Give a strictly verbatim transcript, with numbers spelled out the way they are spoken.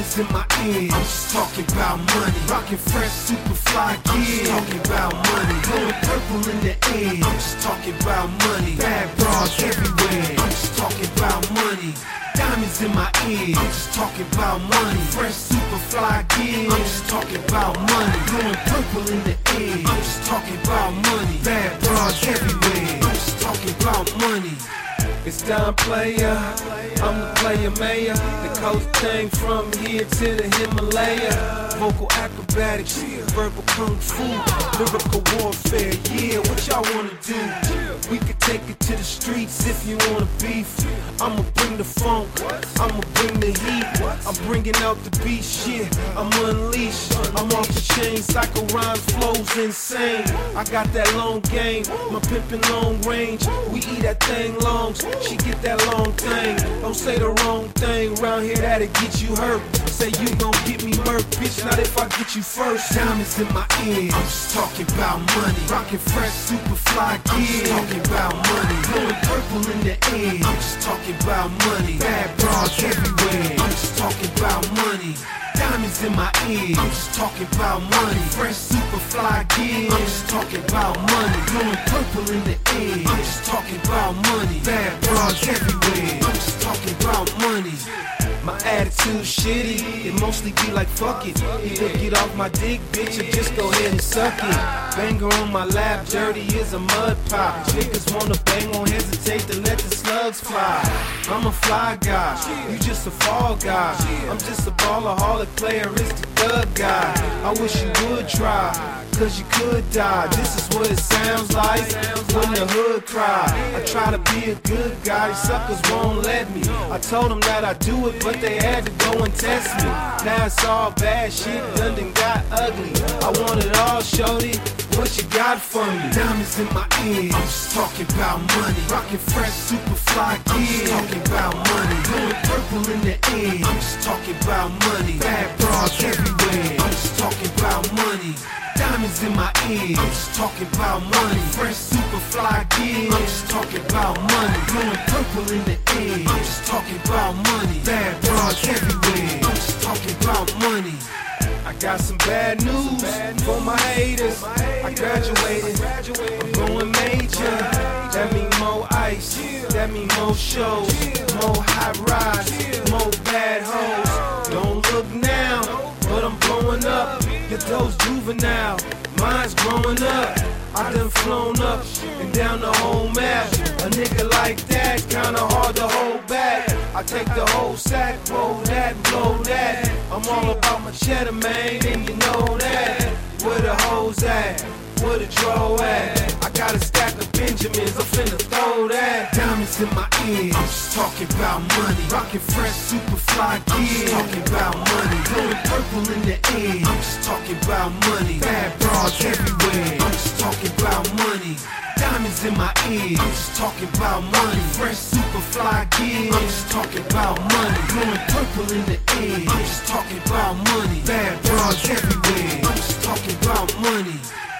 Diamonds in my ears, I'm just talking about money. Rockin' fresh, super fly gear, I'm just talking about money. Blowing purple in the air, I'm just talking about money. Bad bras everywhere, I'm just talking about money. Diamonds in my ears, I'm just talking about money. Fresh, super fly gear, I'm just talking about money. Blowing purple in the air, I'm just talking about money. Bad bras everywhere, I'm just talking about money. It's Don Player, I'm the player mayor. The coast thing from here to the Himalaya. Vocal acrobatics, verbal kung fu, lyrical warfare, yeah, what y'all wanna do? We could take it to the streets if you wanna beef. I'ma bring the funk, I'ma bring the heat. I'm bringing out the beat, shit, I'm unleashed. I'm off the chain, psycho rhymes, flows insane. I got that long game, my pimpin' long range. We eat that thing long, she get that long thing. Don't say the wrong thing, round here that'll get you hurt. Say you gon' get me murked, bitch, not if I get you first. Diamonds in my ears, I'm just talking about money. Rockin' fresh, super fly gear, I'm just talking about money. Blowing purple in the air, I'm just talking about money. Bad bras everywhere, I'm just talking about money. Diamonds in my ears, I'm just talking about money. Fresh, super fly gear, I'm just talking about money. Blowing purple in the air, I'm just talking about money. Bad bras everywhere, I'm just talking about money. My attitude shitty, it mostly be like fuck it. Either get off my dick, bitch, or just go ahead and suck it. Banger on my lap, dirty as a mud pop. Niggas wanna bang, won't hesitate to let the slugs fly. I'm a fly guy, you just a fall guy. I'm just a ballaholic player, it's the thug guy. I wish you would try, cause you could die. This is what it sounds like when the hood cry. I try to be a good guy, these suckers won't let me. I told them that I do it, but they had to go and test me. Now it's all bad shit, done done got ugly. I want it all, shorty, what you got for me? Diamonds in my ears, I'm just talking about money. Rockin' fresh, super fly gear, I'm just talking about money. Blowing purple in the air, I'm just talking about money. Bad bras everywhere, I'm just talking about money. Diamonds in my ears, I'm just talking about money. Fresh, super fly gear, I'm just talking about money. Blowing purple in the air, I'm just talking about money. Bad bras everywhere, I'm just talking about money. I got some bad news for my haters. I graduated, I'm going major. That mean more ice, that mean more shows, more hot rides, more bad hoes. Don't look now, but I'm blowing up. Get those juvenile, mine's growing up. I done flown up and down the whole map. A nigga like that, kinda hard to hold back. I take the whole sack, roll that, blow that. I'm all about my cheddar, man, and you know that. Where the hoes at? Where the draw at? I got a stack of Benjamins, I'm finna throw that. Diamonds in my ears, I'm just talking about money. Rockin' fresh, super fly gear, I'm just talking about money. Blowing purple in the air, I'm just talking about money. Bad bras everywhere, I'm just talking about money. Diamonds in my ears, I'm just talking about money. Fresh, super fly gear, I'm just talking about money. Blowing purple in the air, I'm just talking about money. Bad bras everywhere, I'm just talking about money.